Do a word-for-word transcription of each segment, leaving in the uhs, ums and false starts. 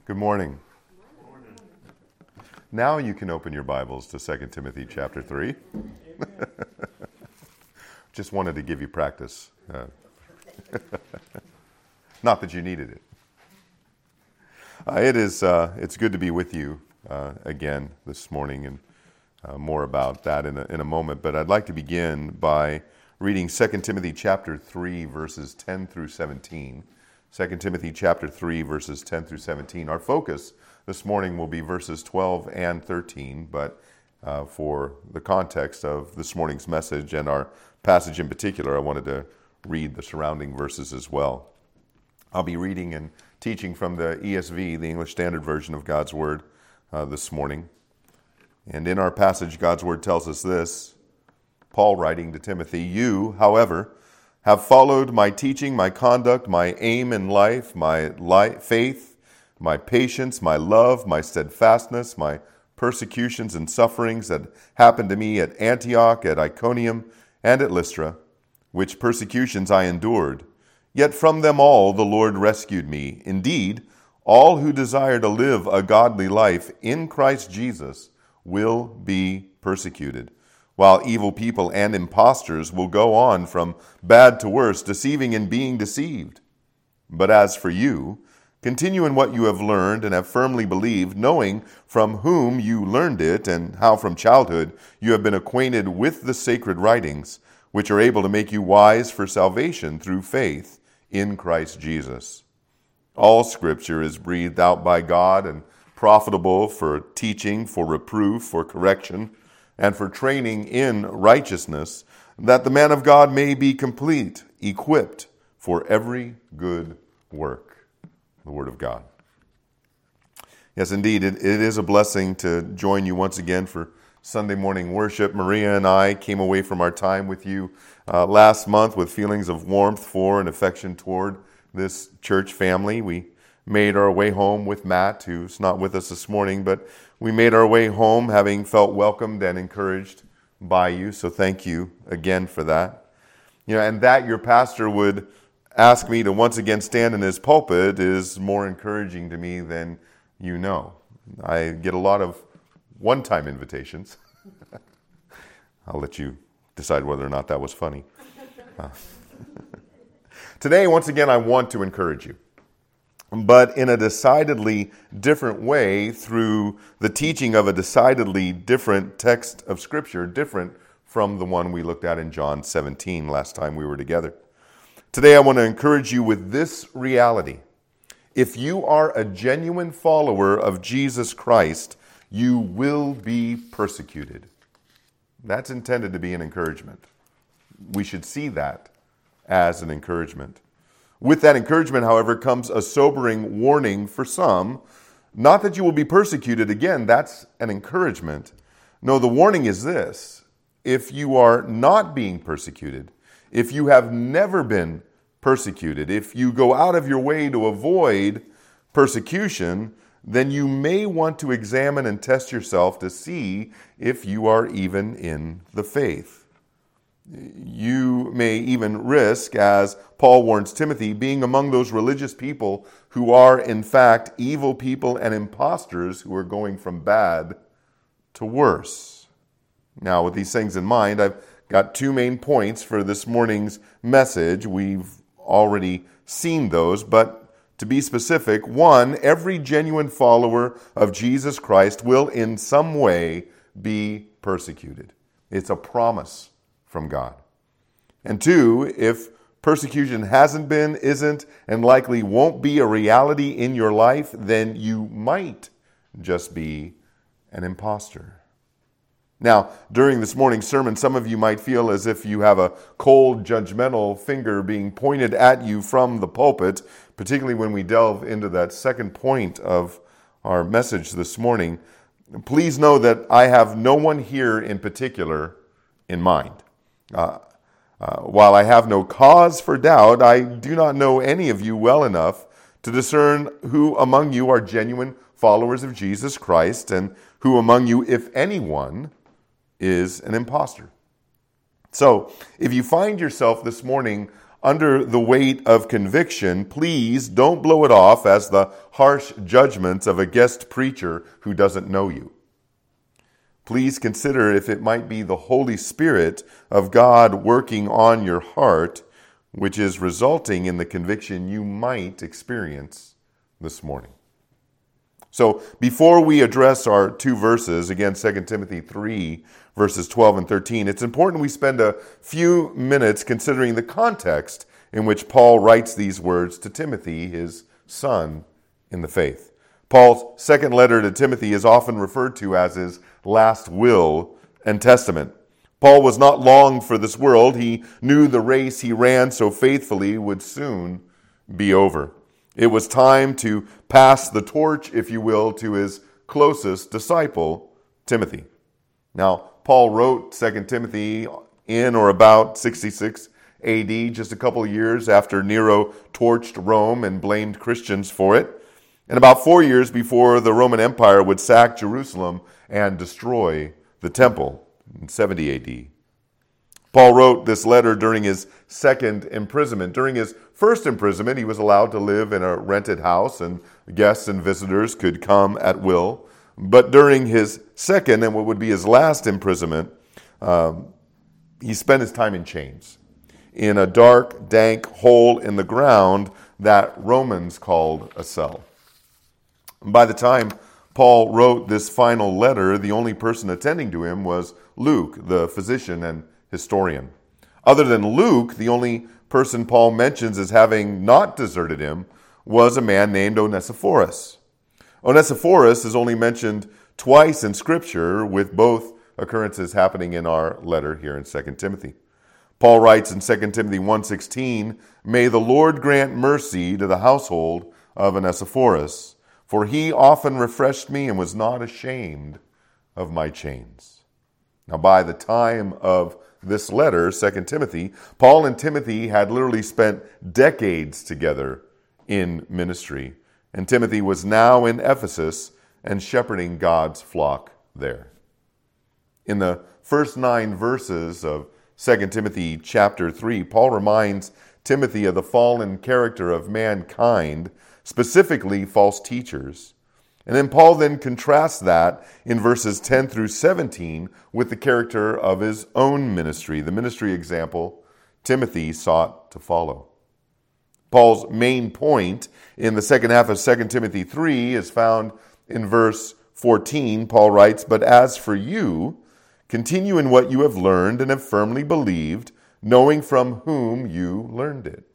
Good morning. Good morning. Now you can open your Bibles to Second Timothy chapter three. Just wanted to give you practice. Uh, not that you needed it. Uh, it is. Uh, it's good to be with you uh, again this morning, and uh, more about that in a, in a moment. But I'd like to begin by reading Second Timothy chapter three, verses ten through seventeen. Second Timothy chapter three, verses ten through seventeen. Our focus this morning will be verses twelve and thirteen, but uh, for the context of this morning's message and our passage in particular, I wanted to read the surrounding verses as well. I'll be reading and teaching from the E S V, the English Standard Version of God's Word, uh, this morning. And in our passage, God's Word tells us this, Paul writing to Timothy, "You, however, have followed my teaching, my conduct, my aim in life, my life, faith, my patience, my love, my steadfastness, my persecutions and sufferings that happened to me at Antioch, at Iconium, and at Lystra, which persecutions I endured. Yet from them all the Lord rescued me. Indeed, all who desire to live a godly life in Christ Jesus will be persecuted, while evil people and impostors will go on from bad to worse, deceiving and being deceived. But as for you, continue in what you have learned and have firmly believed, knowing from whom you learned it, and how from childhood you have been acquainted with the sacred writings, which are able to make you wise for salvation through faith in Christ Jesus. All Scripture is breathed out by God and profitable for teaching, for reproof, for correction, and for training in righteousness, that the man of God may be complete, equipped for every good work." The Word of God. Yes, indeed, it, it is a blessing to join you once again for Sunday morning worship. Maria and I came away from our time with you uh, last month with feelings of warmth for and affection toward this church family. We made our way home with Matt, who's not with us this morning, but we made our way home having felt welcomed and encouraged by you. So thank you again for that. You know, and that your pastor would ask me to once again stand in his pulpit is more encouraging to me than you know. I get a lot of one-time invitations. I'll let you decide whether or not that was funny. Uh, Today, once again, I want to encourage you, but in a decidedly different way through the teaching of a decidedly different text of Scripture, different from the one we looked at in John seventeen last time we were together. Today I want to encourage you with this reality. If you are a genuine follower of Jesus Christ, you will be persecuted. That's intended to be an encouragement. We should see that as an encouragement. With that encouragement, however, comes a sobering warning for some. Not that you will be persecuted. Again, that's an encouragement. No, the warning is this. If you are not being persecuted, if you have never been persecuted, if you go out of your way to avoid persecution, then you may want to examine and test yourself to see if you are even in the faith. You may even risk, as Paul warns Timothy, being among those religious people who are in fact evil people and impostors who are going from bad to worse. Now, with these things in mind, I've got two main points for this morning's message. We've already seen those, but to be specific, one, every genuine follower of Jesus Christ will in some way be persecuted. It's a promise from God. And two, if persecution hasn't been, isn't, and likely won't be a reality in your life, then you might just be an imposter. Now, during this morning's sermon, some of you might feel as if you have a cold, judgmental finger being pointed at you from the pulpit, particularly when we delve into that second point of our message this morning. Please know that I have no one here in particular in mind. Uh, uh, while I have no cause for doubt, I do not know any of you well enough to discern who among you are genuine followers of Jesus Christ and who among you, if anyone, is an imposter. So, if you find yourself this morning under the weight of conviction, please don't blow it off as the harsh judgments of a guest preacher who doesn't know you. Please consider if it might be the Holy Spirit of God working on your heart, which is resulting in the conviction you might experience this morning. So before we address our two verses, again, Second Timothy three, verses twelve and thirteen, it's important we spend a few minutes considering the context in which Paul writes these words to Timothy, his son in the faith. Paul's second letter to Timothy is often referred to as his last will and testament. Paul was not long for this world. He knew the race he ran so faithfully would soon be over. It was time to pass the torch, if you will, to his closest disciple, Timothy. Now, Paul wrote Second Timothy in or about sixty-six A D, just a couple of years after Nero torched Rome and blamed Christians for it, and about four years before the Roman Empire would sack Jerusalem and destroy the temple in seventy A D. Paul wrote this letter during his second imprisonment. During his first imprisonment, he was allowed to live in a rented house, and guests and visitors could come at will. But during his second, and what would be his last imprisonment, um, he spent his time in chains, in a dark, dank hole in the ground that Romans called a cell. By the time Paul wrote this final letter, the only person attending to him was Luke, the physician and historian. Other than Luke, the only person Paul mentions as having not deserted him was a man named Onesiphorus. Onesiphorus is only mentioned twice in Scripture, with both occurrences happening in our letter here in Second Timothy. Paul writes in Second Timothy one sixteen, "May the Lord grant mercy to the household of Onesiphorus, for he often refreshed me and was not ashamed of my chains." Now, by the time of this letter, Second Timothy, Paul and Timothy had literally spent decades together in ministry, and Timothy was now in Ephesus and shepherding God's flock there. In the first nine verses of Second Timothy chapter three, Paul reminds Timothy of the fallen character of mankind, specifically false teachers. And then Paul then contrasts that in verses ten through seventeen with the character of his own ministry, the ministry example Timothy sought to follow. Paul's main point in the second half of Second Timothy three is found in verse fourteen. Paul writes, "But as for you, continue in what you have learned and have firmly believed, knowing from whom you learned it."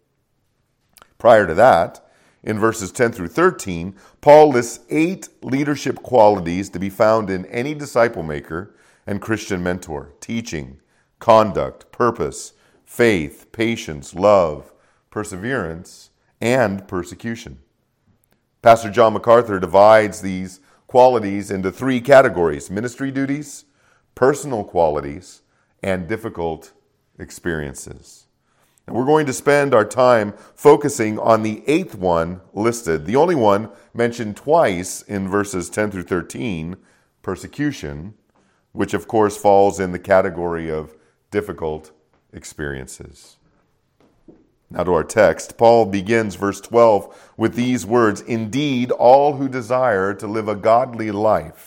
Prior to that, in verses ten through thirteen, Paul lists eight leadership qualities to be found in any disciple maker and Christian mentor: teaching, conduct, purpose, faith, patience, love, perseverance, and persecution. Pastor John MacArthur divides these qualities into three categories: ministry duties, personal qualities, and difficult experiences. And we're going to spend our time focusing on the eighth one listed, the only one mentioned twice in verses ten through thirteen, persecution, which of course falls in the category of difficult experiences. Now to our text. Paul begins verse twelve with these words, "Indeed, all who desire to live a godly life."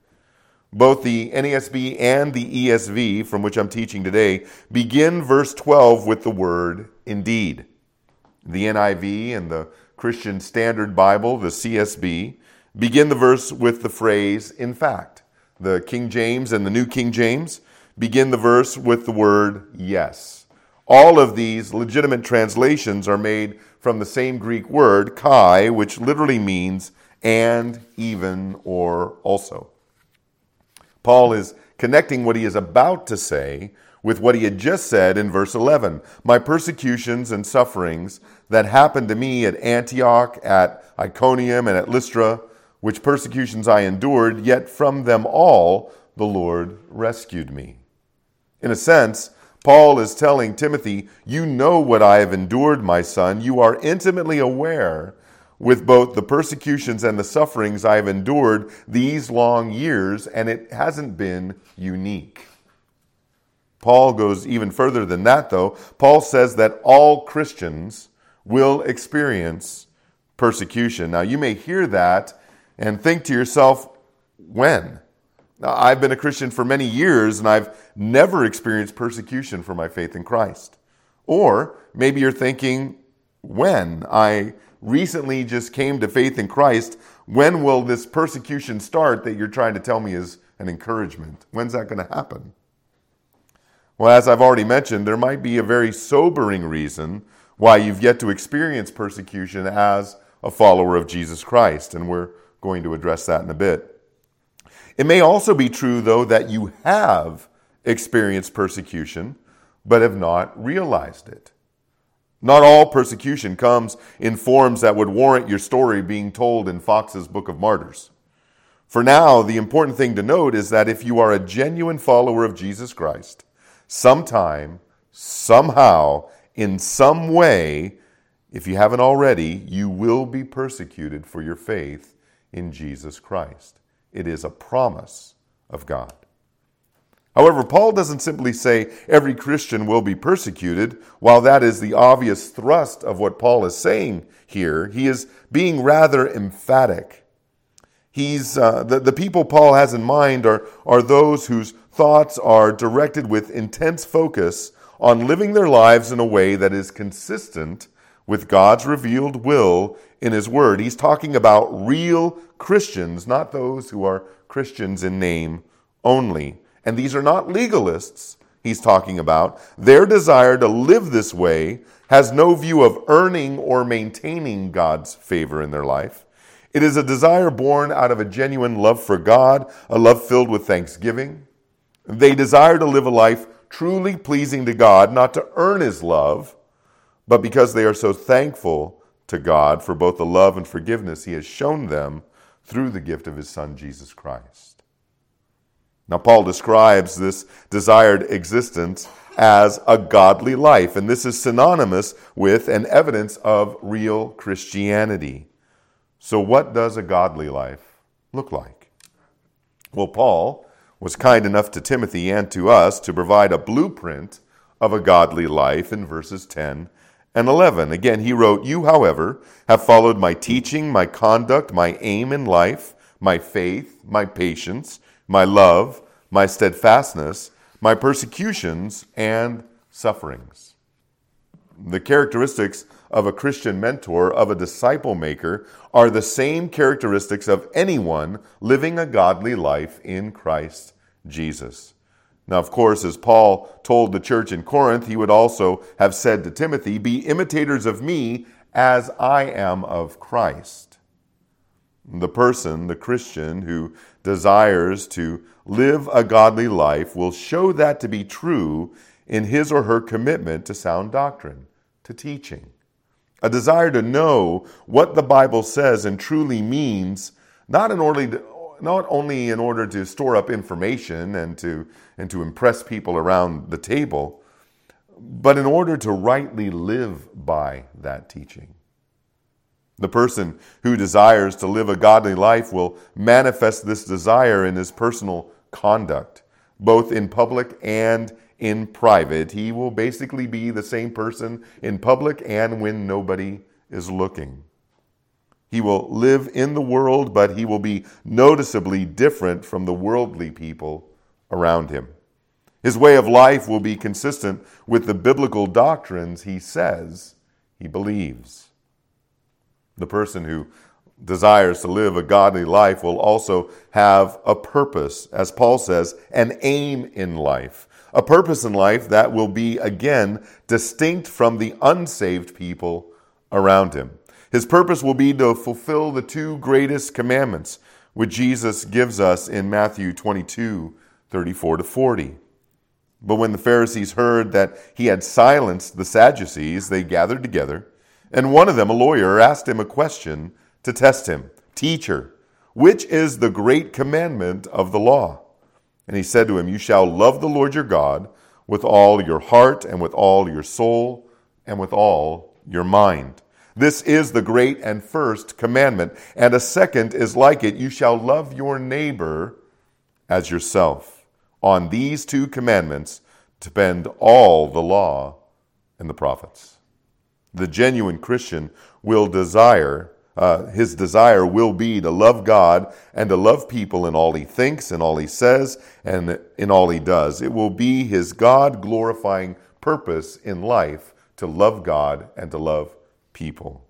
Both the N A S B and the E S V, from which I'm teaching today, begin verse twelve with the word "indeed." The N I V and the Christian Standard Bible, the C S B, begin the verse with the phrase "in fact." The King James and the New King James begin the verse with the word "yes." All of these legitimate translations are made from the same Greek word, kai, which literally means and, even, or also. Paul is connecting what he is about to say with what he had just said in verse eleven. "My persecutions and sufferings that happened to me at Antioch, at Iconium, and at Lystra, which persecutions I endured, yet from them all the Lord rescued me." In a sense, Paul is telling Timothy, you know what I have endured, my son. You are intimately aware with both the persecutions and the sufferings I have endured these long years, and it hasn't been unique. Paul goes even further than that, though. Paul says that all Christians will experience persecution. Now, you may hear that and think to yourself, when? Now, I've been a Christian for many years, and I've never experienced persecution for my faith in Christ. Or maybe you're thinking, when? I recently just came to faith in Christ. When will this persecution start that you're trying to tell me is an encouragement? When's that going to happen? Well, as I've already mentioned, there might be a very sobering reason why you've yet to experience persecution as a follower of Jesus Christ, and we're going to address that in a bit. It may also be true, though, that you have experienced persecution, but have not realized it. Not all persecution comes in forms that would warrant your story being told in Fox's Book of Martyrs. For now, the important thing to note is that if you are a genuine follower of Jesus Christ, sometime, somehow, in some way, if you haven't already, you will be persecuted for your faith in Jesus Christ. It is a promise of God. However, Paul doesn't simply say every Christian will be persecuted. While that is the obvious thrust of what Paul is saying here, he is being rather emphatic. He's uh, the, the people Paul has in mind are, are those whose thoughts are directed with intense focus on living their lives in a way that is consistent with God's revealed will in His Word. He's talking about real Christians, not those who are Christians in name only. And these are not legalists he's talking about. Their desire to live this way has no view of earning or maintaining God's favor in their life. It is a desire born out of a genuine love for God, a love filled with thanksgiving. They desire to live a life truly pleasing to God, not to earn His love, but because they are so thankful to God for both the love and forgiveness He has shown them through the gift of His Son, Jesus Christ. Now, Paul describes this desired existence as a godly life, and this is synonymous with and evidence of real Christianity. So what does a godly life look like? Well, Paul was kind enough to Timothy and to us to provide a blueprint of a godly life in verses ten and eleven. Again, he wrote, "You, however, have followed my teaching, my conduct, my aim in life, my faith, my patience, my love, my steadfastness, my persecutions, and sufferings." The characteristics of a Christian mentor, of a disciple maker, are the same characteristics of anyone living a godly life in Christ Jesus. Now, of course, as Paul told the church in Corinth, he would also have said to Timothy, "Be imitators of me as I am of Christ." The person, the Christian, who desires to live a godly life will show that to be true in his or her commitment to sound doctrine, to teaching. A desire to know what the Bible says and truly means, not in order to, not only in order to store up information and to, and to impress people around the table, but in order to rightly live by that teaching. The person who desires to live a godly life will manifest this desire in his personal conduct, both in public and in private. He will basically be the same person in public and when nobody is looking. He will live in the world, but he will be noticeably different from the worldly people around him. His way of life will be consistent with the biblical doctrines he says he believes. The person who desires to live a godly life will also have a purpose, as Paul says, an aim in life. A purpose in life that will be, again, distinct from the unsaved people around him. His purpose will be to fulfill the two greatest commandments, which Jesus gives us in Matthew twenty-two, thirty-four to forty. But when the Pharisees heard that he had silenced the Sadducees, they gathered together, and one of them, a lawyer, asked him a question to test him. "Teacher, which is the great commandment of the law?" And he said to him, "You shall love the Lord your God with all your heart and with all your soul and with all your mind. This is the great and first commandment. And a second is like it. You shall love your neighbor as yourself. On these two commandments to bend all the law and the prophets. The genuine Christian will desire, uh, his desire will be to love God and to love people in all he thinks, in all he says, and in all he does. It will be his God-glorifying purpose in life to love God and to love people.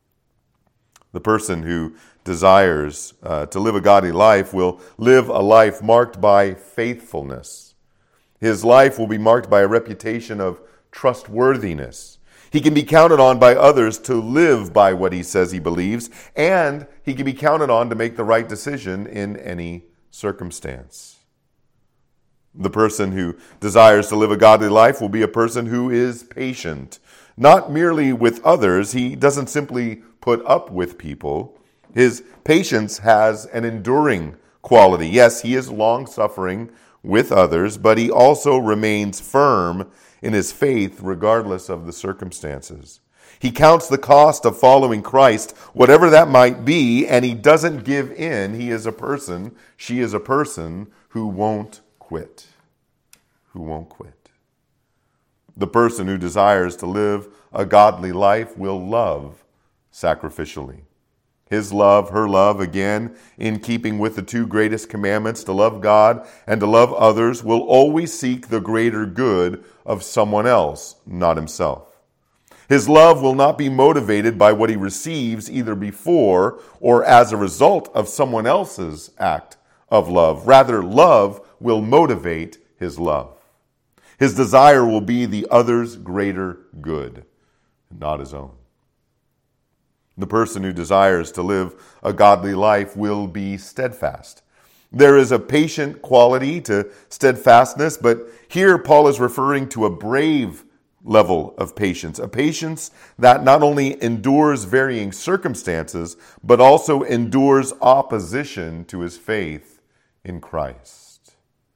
The person who desires uh, to live a godly life will live a life marked by faithfulness. His life will be marked by a reputation of trustworthiness. He can be counted on by others to live by what he says he believes, and he can be counted on to make the right decision in any circumstance. The person who desires to live a godly life will be a person who is patient, not merely with others. He doesn't simply put up with people. His patience has an enduring quality. Yes, he is long-suffering with others, but he also remains firm in his faith regardless of the circumstances. He counts the cost of following Christ, whatever that might be, and he doesn't give in. He is a person, she is a person who won't quit. Who won't quit. The person who desires to live a godly life will love sacrificially. His love, her love, again, in keeping with the two greatest commandments, to love God and to love others, will always seek the greater good of someone else, not himself. His love will not be motivated by what he receives either before or as a result of someone else's act of love. Rather, love will motivate his love. His desire will be the other's greater good, not his own. The person who desires to live a godly life will be steadfast. There is a patient quality to steadfastness, but here Paul is referring to a brave level of patience, a patience that not only endures varying circumstances, but also endures opposition to his faith in Christ.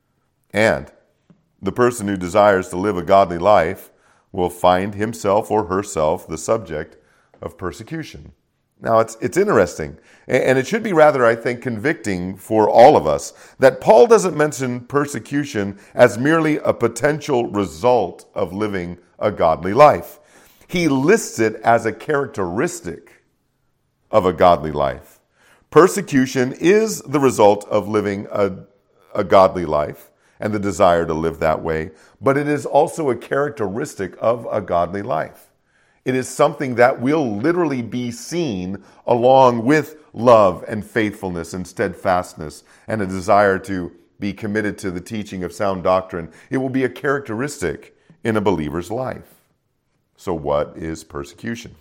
And the person who desires to live a godly life will find himself or herself the subject of persecution. Now, it's it's interesting, and it should be rather, I think, convicting for all of us that Paul doesn't mention persecution as merely a potential result of living a godly life. He lists it as a characteristic of a godly life. Persecution is the result of living a, a godly life and the desire to live that way, but it is also a characteristic of a godly life. It is something that will literally be seen along with love and faithfulness and steadfastness and a desire to be committed to the teaching of sound doctrine. It will be a characteristic in a believer's life. So what is persecution?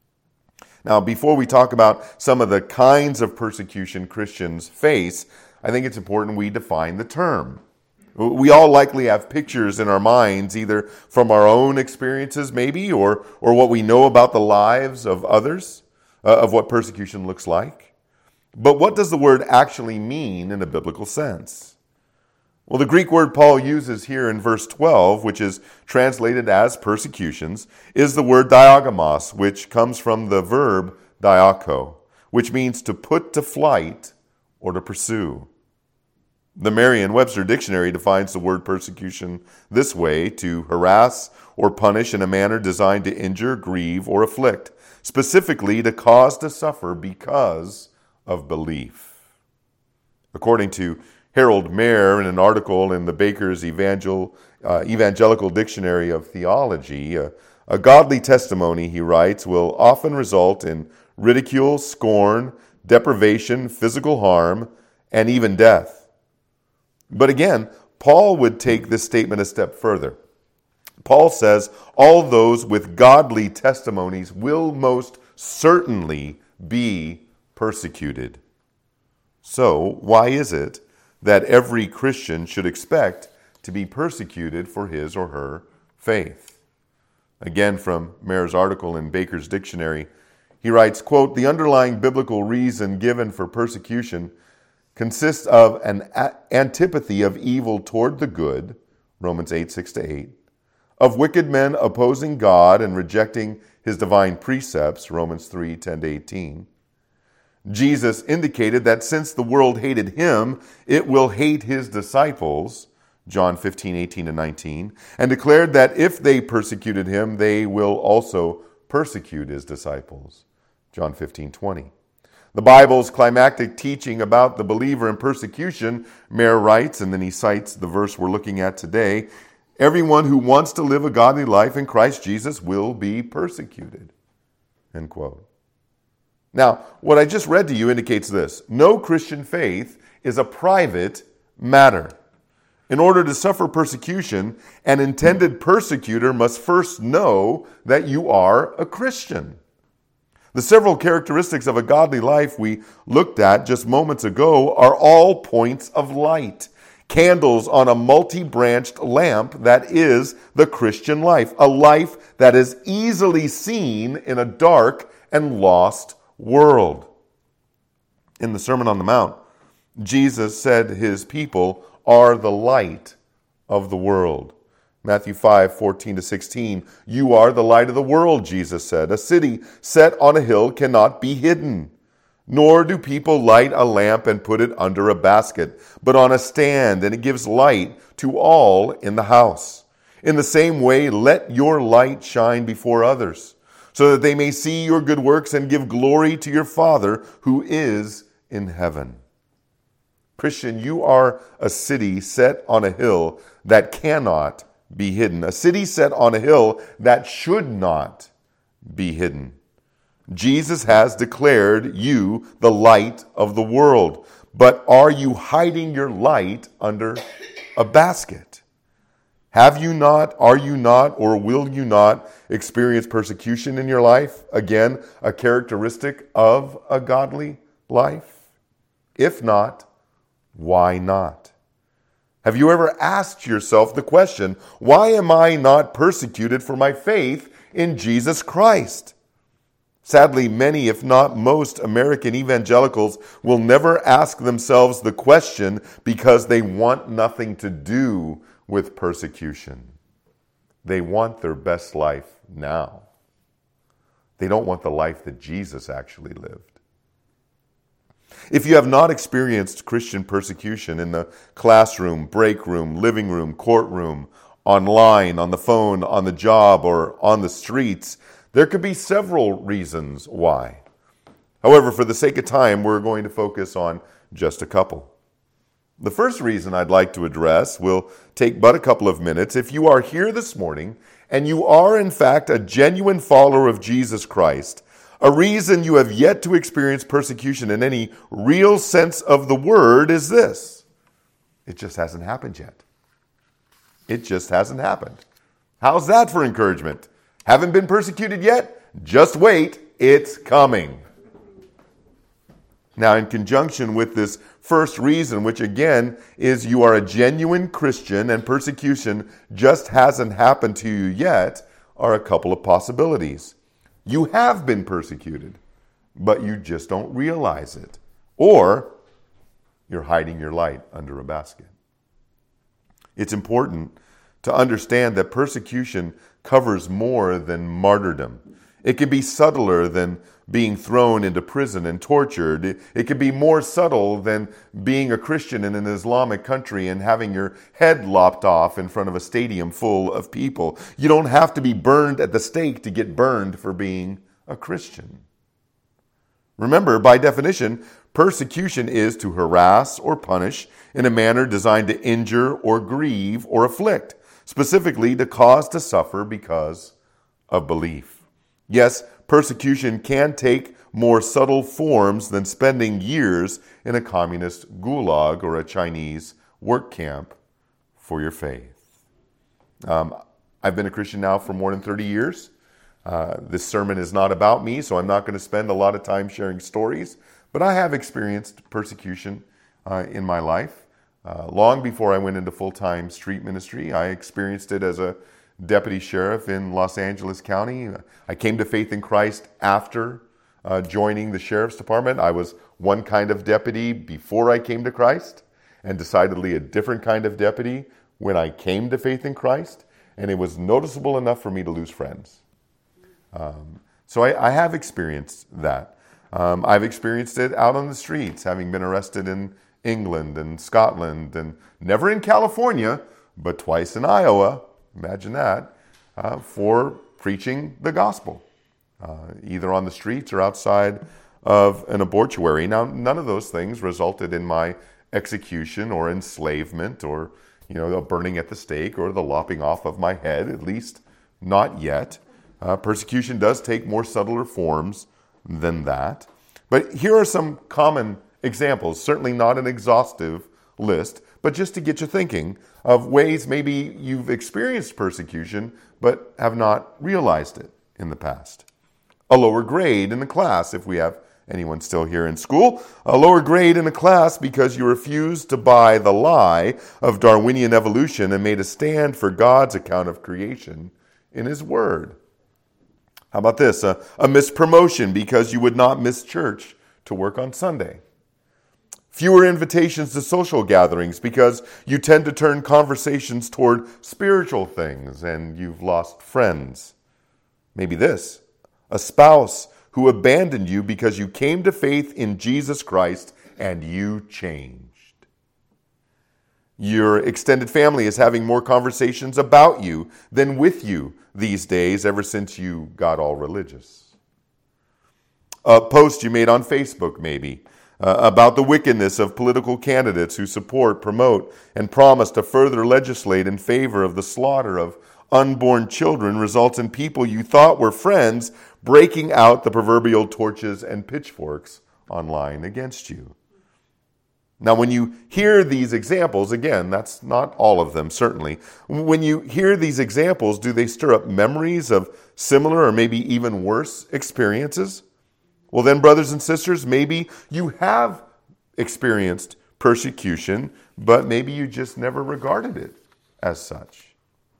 Now, before we talk about some of the kinds of persecution Christians face, I think it's important we define the term. We all likely have pictures in our minds, either from our own experiences maybe, or, or what we know about the lives of others, uh, of what persecution looks like. But what does the word actually mean in a biblical sense? Well, the Greek word Paul uses here in verse twelve, which is translated as persecutions, is the word diagamos, which comes from the verb diako, which means to put to flight or to pursue. The Merriam-Webster Dictionary defines the word persecution this way: to harass or punish in a manner designed to injure, grieve, or afflict, specifically to cause to suffer because of belief. According to Harold Mayer, in an article in the Baker's Evangel, uh, Evangelical Dictionary of Theology, uh, a godly testimony, he writes, will often result in ridicule, scorn, deprivation, physical harm, and even death. But again, Paul would take this statement a step further. Paul says, all those with godly testimonies will most certainly be persecuted. So, why is it that every Christian should expect to be persecuted for his or her faith? Again, from Mayer's article in Baker's Dictionary, he writes, quote, the underlying biblical reason given for persecution consists of an antipathy of evil toward the good, Romans eight, six to eight, of wicked men opposing God and rejecting his divine precepts, Romans three, ten to eighteen. Jesus indicated that since the world hated him, it will hate his disciples, John fifteen, eighteen, and nineteen, and declared that if they persecuted him, they will also persecute his disciples. John fifteen, twenty. The Bible's climactic teaching about the believer in persecution, Mayer writes, and then he cites the verse we're looking at today, everyone who wants to live a godly life in Christ Jesus will be persecuted. End quote. Now, what I just read to you indicates this. No Christian faith is a private matter. In order to suffer persecution, an intended persecutor must first know that you are a Christian. The several characteristics of a godly life we looked at just moments ago are all points of light, candles on a multi-branched lamp that is the Christian life, a life that is easily seen in a dark and lost world. In the Sermon on the Mount, Jesus said his people are the light of the world. Matthew five, fourteen to sixteen, you are the light of the world, Jesus said. A city set on a hill cannot be hidden. Nor do people light a lamp and put it under a basket, but on a stand, and it gives light to all in the house. In the same way, let your light shine before others, so that they may see your good works and give glory to your Father who is in heaven. Christian, you are a city set on a hill that cannot be hidden. A city set on a hill that should not be hidden. Jesus has declared you the light of the world. But are you hiding your light under a basket? Have you not, are you not, or will you not experience persecution in your life? Again, a characteristic of a godly life? If not, why not? Have you ever asked yourself the question, why am I not persecuted for my faith in Jesus Christ? Sadly, many, if not most, American evangelicals will never ask themselves the question because they want nothing to do with persecution. They want their best life now. They don't want the life that Jesus actually lived. If you have not experienced Christian persecution in the classroom, break room, living room, courtroom, online, on the phone, on the job, or on the streets, there could be several reasons why. However, for the sake of time, we're going to focus on just a couple. The first reason I'd like to address will take but a couple of minutes. If you are here this morning and you are in fact a genuine follower of Jesus Christ, a reason you have yet to experience persecution in any real sense of the word is this. It just hasn't happened yet. It just hasn't happened. How's that for encouragement? Haven't been persecuted yet? Just wait, it's coming. Now, in conjunction with this first reason, which again is you are a genuine Christian and persecution just hasn't happened to you yet, are a couple of possibilities. You have been persecuted, but you just don't realize it. Or you're hiding your light under a basket. It's important to understand that persecution covers more than martyrdom. It can be subtler than being thrown into prison and tortured. It, it can be more subtle than being a Christian in an Islamic country and having your head lopped off in front of a stadium full of people. You don't have to be burned at the stake to get burned for being a Christian. Remember, by definition, persecution is to harass or punish in a manner designed to injure or grieve or afflict, specifically to cause to suffer because of belief. Yes, persecution can take more subtle forms than spending years in a communist gulag or a Chinese work camp for your faith. Um, I've been a Christian now for more than thirty years. Uh, this sermon is not about me, so I'm not going to spend a lot of time sharing stories, but I have experienced persecution uh, in my life. Uh, long before I went into full-time street ministry, I experienced it as a deputy sheriff in Los Angeles County. I came to faith in Christ after uh, joining the sheriff's department. I was one kind of deputy before I came to Christ, and decidedly a different kind of deputy when I came to faith in Christ, and it was noticeable enough for me to lose friends. Um, so I, I have experienced that. Um, I've experienced it out on the streets, having been arrested in England and Scotland, and never in California, but twice in Iowa, imagine that, uh, for preaching the gospel, uh, either on the streets or outside of an abortuary. Now, none of those things resulted in my execution or enslavement or, you know, the burning at the stake or the lopping off of my head, at least not yet. Uh, persecution does take more subtler forms than that. But here are some common examples, certainly not an exhaustive list, but just to get you thinking of ways maybe you've experienced persecution but have not realized it in the past. A lower grade in the class, if we have anyone still here in school, a lower grade in the class because you refused to buy the lie of Darwinian evolution and made a stand for God's account of creation in His Word. How about this? A, a missed promotion because you would not miss church to work on Sunday. Fewer invitations to social gatherings because you tend to turn conversations toward spiritual things and you've lost friends. Maybe this, a spouse who abandoned you because you came to faith in Jesus Christ and you changed. Your extended family is having more conversations about you than with you these days ever since you got all religious. A post you made on Facebook maybe uh, about the wickedness of political candidates who support, promote, and promise to further legislate in favor of the slaughter of unborn children results in people you thought were friends breaking out the proverbial torches and pitchforks online against you. Now, when you hear these examples, again, that's not all of them, certainly. When you hear these examples, do they stir up memories of similar or maybe even worse experiences? Well, then, brothers and sisters, maybe you have experienced persecution, but maybe you just never regarded it as such.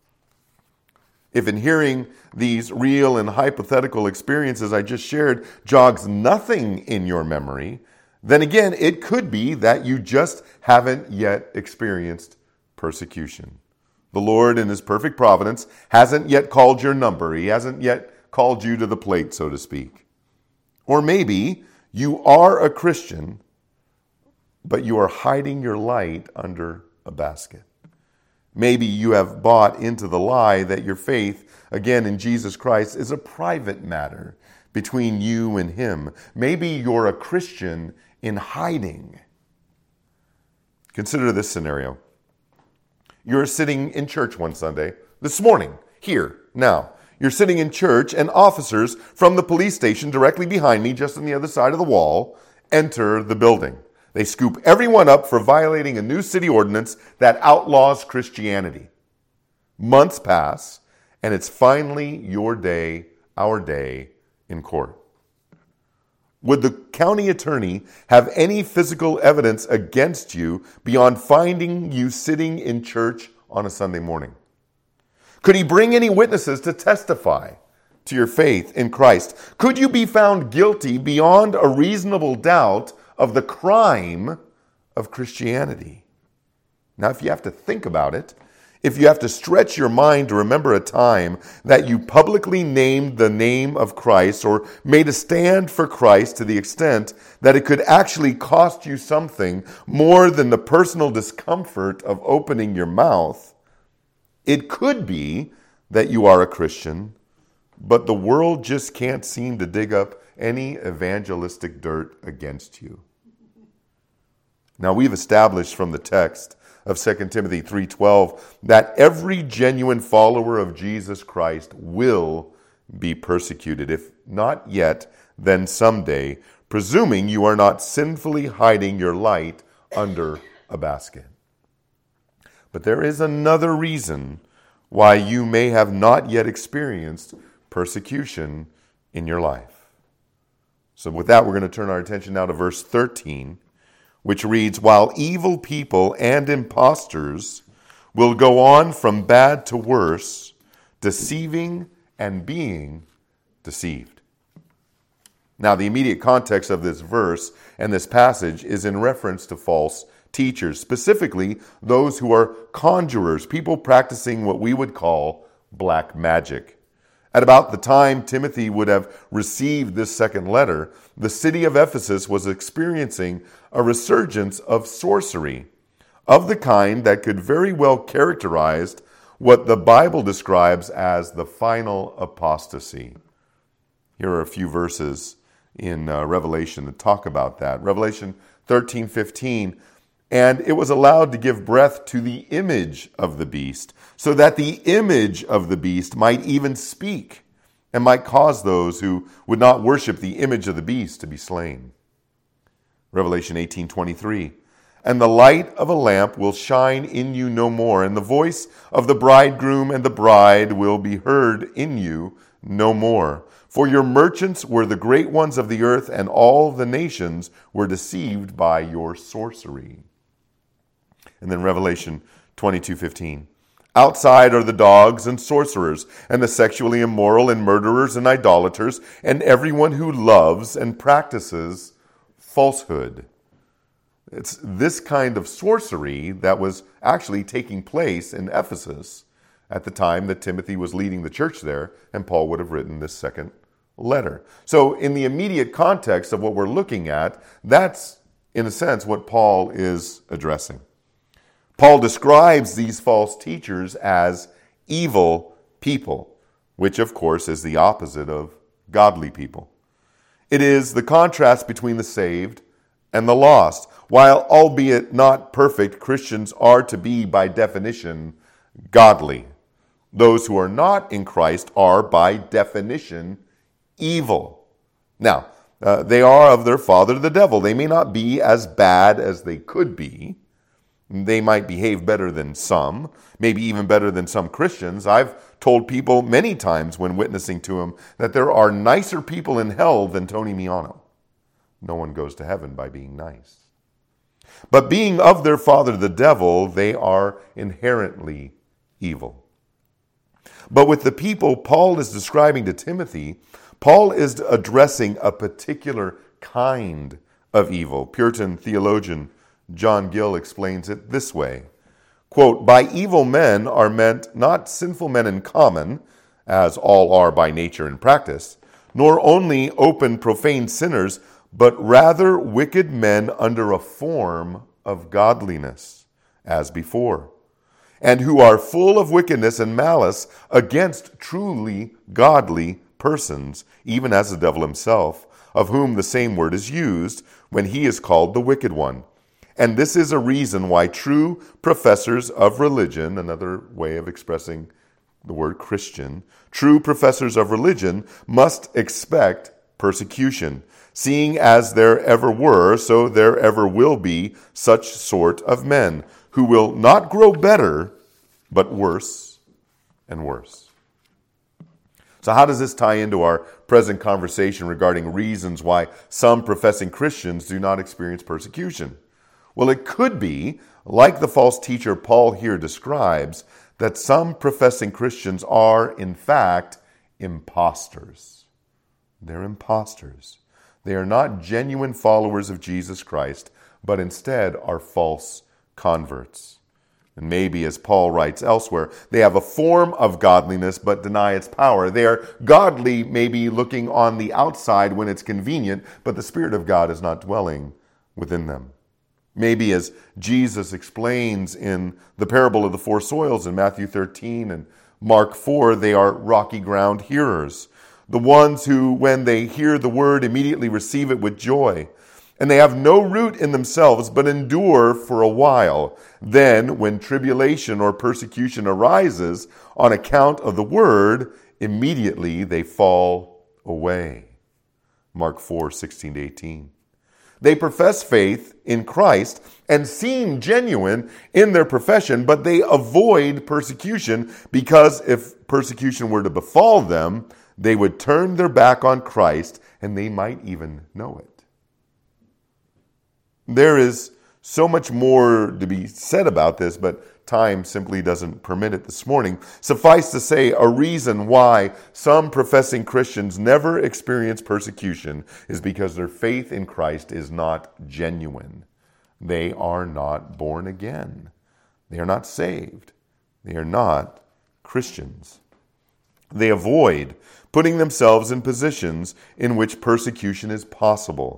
If in hearing these real and hypothetical experiences I just shared jogs nothing in your memory, then again, it could be that you just haven't yet experienced persecution. The Lord, in His perfect providence, hasn't yet called your number. He hasn't yet called you to the plate, so to speak. Or maybe you are a Christian, but you are hiding your light under a basket. Maybe you have bought into the lie that your faith, again in Jesus Christ, is a private matter between you and Him. Maybe you're a Christian in hiding. Consider this scenario. You're sitting in church one Sunday, this morning, here, now. You're sitting in church and officers from the police station directly behind me, just on the other side of the wall, enter the building. They scoop everyone up for violating a new city ordinance that outlaws Christianity. Months pass, and it's finally your day, our day, in court. Would the county attorney have any physical evidence against you beyond finding you sitting in church on a Sunday morning? Could he bring any witnesses to testify to your faith in Christ? Could you be found guilty beyond a reasonable doubt of the crime of Christianity? Now, if you have to think about it, if you have to stretch your mind to remember a time that you publicly named the name of Christ or made a stand for Christ to the extent that it could actually cost you something more than the personal discomfort of opening your mouth, it could be that you are a Christian, but the world just can't seem to dig up any evangelistic dirt against you. Now, we've established from the text of Second Timothy three twelve that every genuine follower of Jesus Christ will be persecuted, if not yet, then someday, presuming you are not sinfully hiding your light under a basket. But there is another reason why you may have not yet experienced persecution in your life. So with that, we're going to turn our attention now to verse thirteen, which reads, "While evil people and impostors will go on from bad to worse, deceiving and being deceived." Now, the immediate context of this verse and this passage is in reference to false teachers, specifically those who are conjurers, people practicing what we would call black magic. At about the time Timothy would have received this second letter, the city of Ephesus was experiencing a resurgence of sorcery. of the kind that could very well characterize what the Bible describes as the final apostasy. Here are a few verses in uh, Revelation that talk about that. Revelation thirteen fifteen, and it was allowed to give breath to the image of the beast, so that the image of the beast might even speak, and might cause those who would not worship the image of the beast to be slain. Revelation eighteen twenty-three, and the light of a lamp will shine in you no more, and the voice of the bridegroom and the bride will be heard in you no more. For your merchants were the great ones of the earth, and all the nations were deceived by your sorcery. And then Revelation twenty-two fifteen. Outside are the dogs and sorcerers, and the sexually immoral, and murderers and idolaters, and everyone who loves and practices falsehood. It's this kind of sorcery that was actually taking place in Ephesus at the time that Timothy was leading the church there, and Paul would have written this second letter. So in the immediate context of what we're looking at, that's, in a sense, what Paul is addressing. Paul describes these false teachers as evil people, which, of course, is the opposite of godly people. It is the contrast between the saved and the lost. While, albeit not perfect, Christians are to be, by definition, godly. Those who are not in Christ are, by definition, evil. Now, uh, they are of their father, the devil. They may not be as bad as they could be. They might behave better than some, maybe even better than some Christians. I've told people many times when witnessing to them that there are nicer people in hell than Tony Miano. No one goes to heaven by being nice. But being of their father, the devil, they are inherently evil. But with the people Paul is describing to Timothy, Paul is addressing a particular kind of evil. Puritan theologian John Gill explains it this way, quote, by evil men are meant not sinful men in common, as all are by nature and practice, nor only open profane sinners, but rather wicked men under a form of godliness, as before, and who are full of wickedness and malice against truly godly persons, even as the devil himself, of whom the same word is used when he is called the wicked one. And this is a reason why true professors of religion, another way of expressing the word Christian, true professors of religion must expect persecution, seeing as there ever were, so there ever will be such sort of men, who will not grow better, but worse and worse. So how does this tie into our present conversation regarding reasons why some professing Christians do not experience persecution? Well, it could be, like the false teacher Paul here describes, that some professing Christians are, in fact, imposters. They're imposters. They are not genuine followers of Jesus Christ, but instead are false converts. And maybe, as Paul writes elsewhere, they have a form of godliness but deny its power. They are godly, maybe looking on the outside when it's convenient, but the Spirit of God is not dwelling within them. Maybe, as Jesus explains in the parable of the four soils in Matthew thirteen and Mark four, they are rocky ground hearers. The ones who, when they hear the word, immediately receive it with joy. And they have no root in themselves, but endure for a while. Then, when tribulation or persecution arises on account of the word, immediately they fall away. Mark four, sixteen to eighteen. They profess faith in Christ and seem genuine in their profession, but they avoid persecution because if persecution were to befall them, they would turn their back on Christ and they might even know it. There is so much more to be said about this, but time simply doesn't permit it this morning. Suffice to say, a reason why some professing Christians never experience persecution is because their faith in Christ is not genuine. They are not born again. They are not saved. They are not Christians. They avoid putting themselves in positions in which persecution is possible.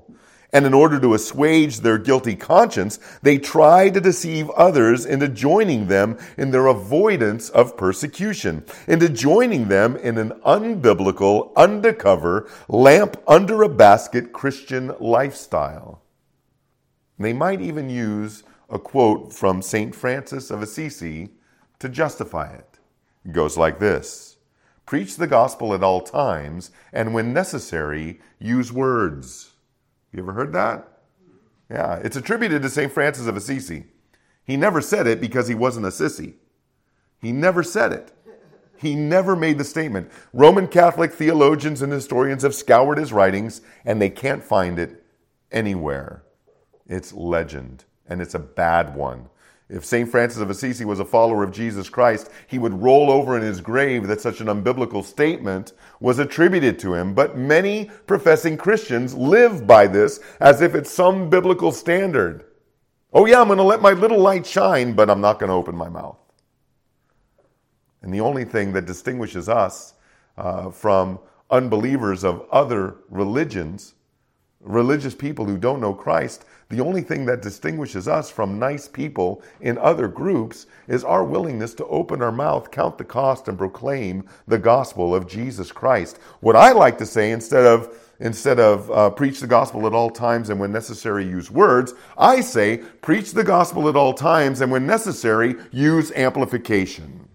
And in order to assuage their guilty conscience, they try to deceive others into joining them in their avoidance of persecution, into joining them in an unbiblical, undercover, lamp under a basket Christian lifestyle. They might even use a quote from Saint Francis of Assisi to justify it. It goes like this: "Preach the gospel at all times, and when necessary, use words." You ever heard that? Yeah, it's attributed to Saint Francis of Assisi. He never said it because he wasn't a sissy. He never said it. He never made the statement. Roman Catholic theologians and historians have scoured his writings, and they can't find it anywhere. It's legend, and it's a bad one. If Saint Francis of Assisi was a follower of Jesus Christ, he would roll over in his grave that such an unbiblical statement was attributed to him. But many professing Christians live by this as if it's some biblical standard. Oh yeah, I'm going to let my little light shine, but I'm not going to open my mouth. And the only thing that distinguishes us uh, from unbelievers of other religions, religious people who don't know Christ, the only thing that distinguishes us from nice people in other groups is our willingness to open our mouth, count the cost, and proclaim the gospel of Jesus Christ. What I like to say, instead of instead of uh, preach the gospel at all times and when necessary use words, I say preach the gospel at all times and when necessary use amplification.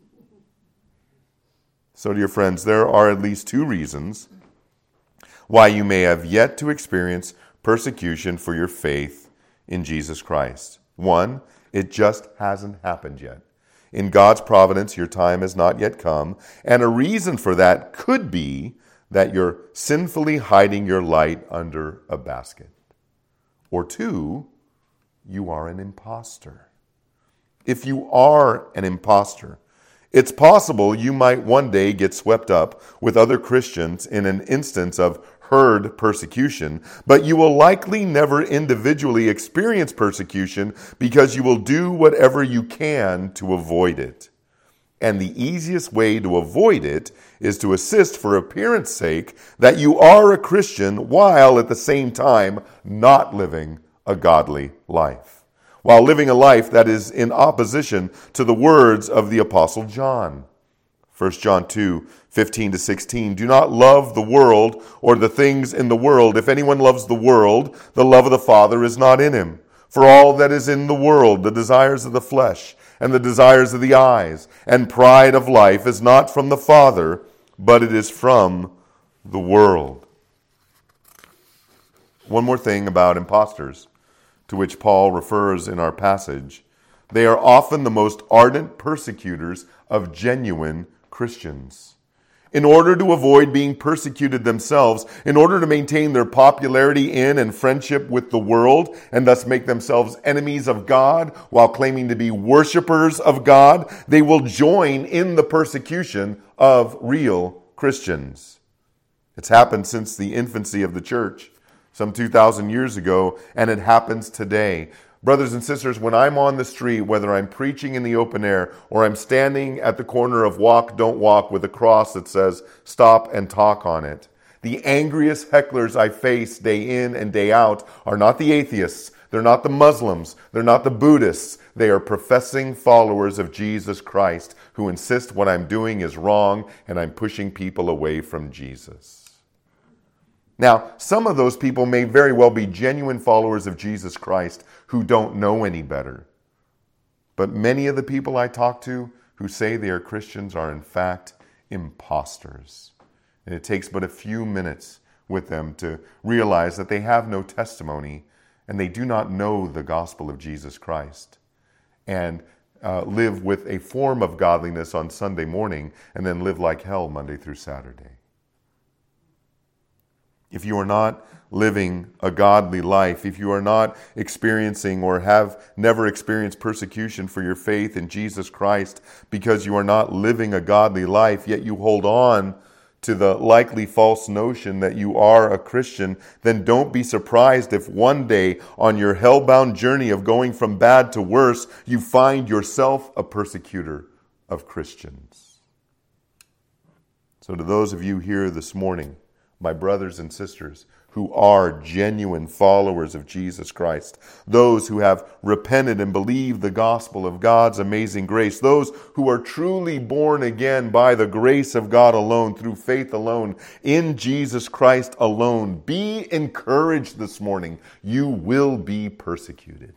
So dear friends, there are at least two reasons why you may have yet to experience persecution for your faith in Jesus Christ. One, it just hasn't happened yet. In God's providence, your time has not yet come, and a reason for that could be that you're sinfully hiding your light under a basket. Or two, you are an imposter. If you are an imposter, it's possible you might one day get swept up with other Christians in an instance of herd persecution, but you will likely never individually experience persecution because you will do whatever you can to avoid it. And the easiest way to avoid it is to insist for appearance sake that you are a Christian while at the same time not living a godly life, while living a life that is in opposition to the words of the Apostle John. First John two, fifteen to sixteen, do not love the world or the things in the world. If anyone loves the world, the love of the Father is not in him. For all that is in the world, the desires of the flesh and the desires of the eyes and pride of life is not from the Father, but it is from the world. One more thing about impostors, to which Paul refers in our passage. They are often the most ardent persecutors of genuine Christians. In order to avoid being persecuted themselves, in order to maintain their popularity in and friendship with the world, and thus make themselves enemies of God while claiming to be worshipers of God, they will join in the persecution of real Christians. It's happened since the infancy of the church, some two thousand years ago, and it happens today. Brothers and sisters, when I'm on the street, whether I'm preaching in the open air or I'm standing at the corner of Walk, Don't Walk with a cross that says, stop and talk on it, the angriest hecklers I face day in and day out are not the atheists, they're not the Muslims, they're not the Buddhists, they are professing followers of Jesus Christ who insist what I'm doing is wrong and I'm pushing people away from Jesus. Now, some of those people may very well be genuine followers of Jesus Christ who don't know any better. But many of the people I talk to who say they are Christians are in fact imposters. And it takes but a few minutes with them to realize that they have no testimony and they do not know the gospel of Jesus Christ and uh, live with a form of godliness on Sunday morning and then live like hell Monday through Saturday. If you are not living a godly life, if you are not experiencing or have never experienced persecution for your faith in Jesus Christ because you are not living a godly life, yet you hold on to the likely false notion that you are a Christian, then don't be surprised if one day on your hell-bound journey of going from bad to worse, you find yourself a persecutor of Christians. So to those of you here this morning, my brothers and sisters who are genuine followers of Jesus Christ, those who have repented and believed the gospel of God's amazing grace, those who are truly born again by the grace of God alone, through faith alone, in Jesus Christ alone. Be encouraged this morning. You will be persecuted.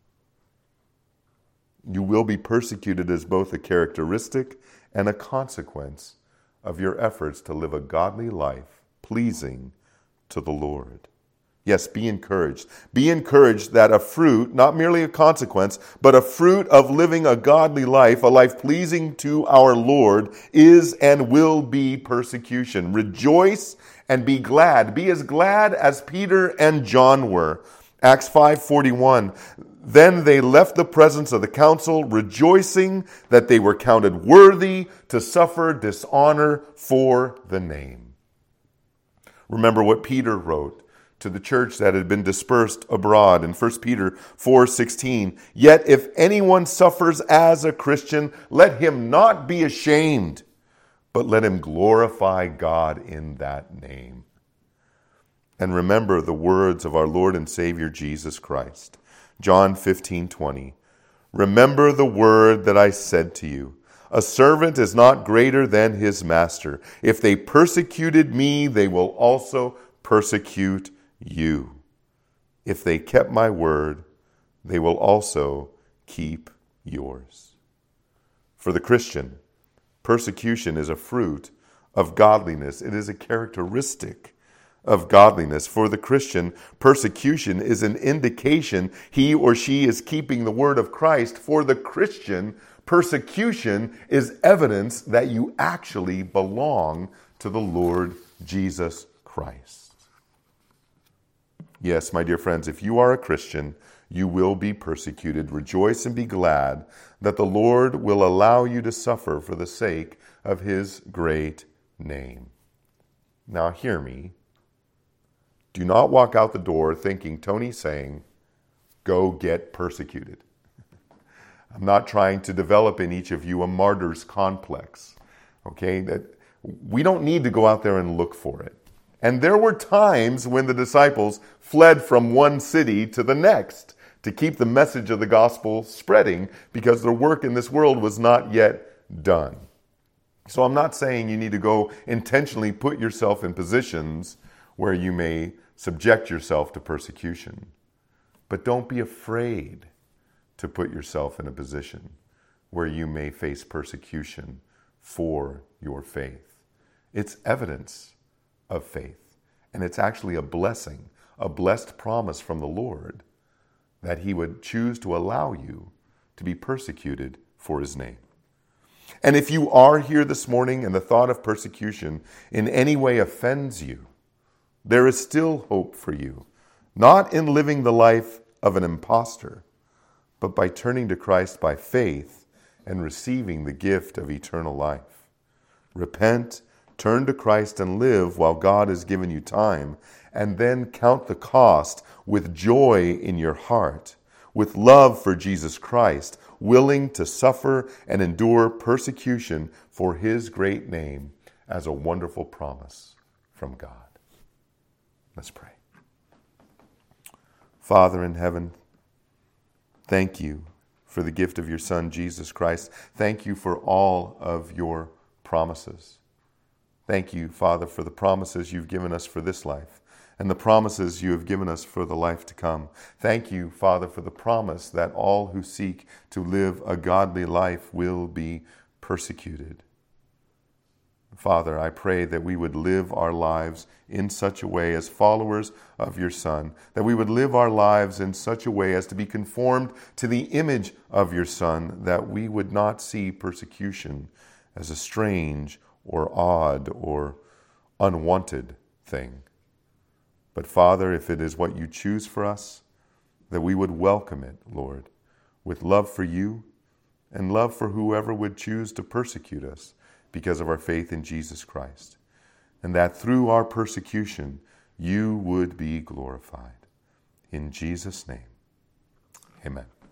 You will be persecuted as both a characteristic and a consequence of your efforts to live a godly life pleasing to the Lord. Yes, be encouraged. Be encouraged that a fruit, not merely a consequence, but a fruit of living a godly life, a life pleasing to our Lord, is and will be persecution. Rejoice and be glad. Be as glad as Peter and John were. Acts five forty-one. Then they left the presence of the council, rejoicing that they were counted worthy to suffer dishonor for the name. Remember what Peter wrote to the church that had been dispersed abroad in First Peter four sixteen. Yet if anyone suffers as a Christian, let him not be ashamed, but let him glorify God in that name. And remember the words of our Lord and Savior Jesus Christ. John fifteen twenty. Remember the word that I said to you. A servant is not greater than his master. If they persecuted me, they will also persecute you. If they kept my word, they will also keep yours. For the Christian, persecution is a fruit of godliness. It is a characteristic of godliness. For the Christian, persecution is an indication he or she is keeping the word of Christ. For the Christian, persecution is evidence that you actually belong to the Lord Jesus Christ. Yes, my dear friends, if you are a Christian, you will be persecuted. Rejoice and be glad that the Lord will allow you to suffer for the sake of his great name. Now hear me. Do not walk out the door thinking Tony's saying, go get persecuted. I'm not trying to develop in each of you a martyr's complex. Okay? That we don't need to go out there and look for it. And there were times when the disciples fled from one city to the next to keep the message of the gospel spreading because their work in this world was not yet done. So I'm not saying you need to go intentionally put yourself in positions where you may subject yourself to persecution. But don't be afraid to put yourself in a position where you may face persecution for your faith. It's evidence of faith. And it's actually a blessing, a blessed promise from the Lord that he would choose to allow you to be persecuted for his name. And if you are here this morning and the thought of persecution in any way offends you, there is still hope for you, not in living the life of an impostor, but by turning to Christ by faith and receiving the gift of eternal life. Repent, turn to Christ and live while God has given you time, and then count the cost with joy in your heart, with love for Jesus Christ, willing to suffer and endure persecution for his great name as a wonderful promise from God. Let's pray. Father in heaven, thank you for the gift of your Son, Jesus Christ. Thank you for all of your promises. Thank you, Father, for the promises you've given us for this life and the promises you have given us for the life to come. Thank you, Father, for the promise that all who seek to live a godly life will be persecuted. Father, I pray that we would live our lives in such a way as followers of your Son, that we would live our lives in such a way as to be conformed to the image of your Son, that we would not see persecution as a strange or odd or unwanted thing. But Father, if it is what you choose for us, that we would welcome it, Lord, with love for you and love for whoever would choose to persecute us because of our faith in Jesus Christ, and that through our persecution, you would be glorified. In Jesus' name, amen.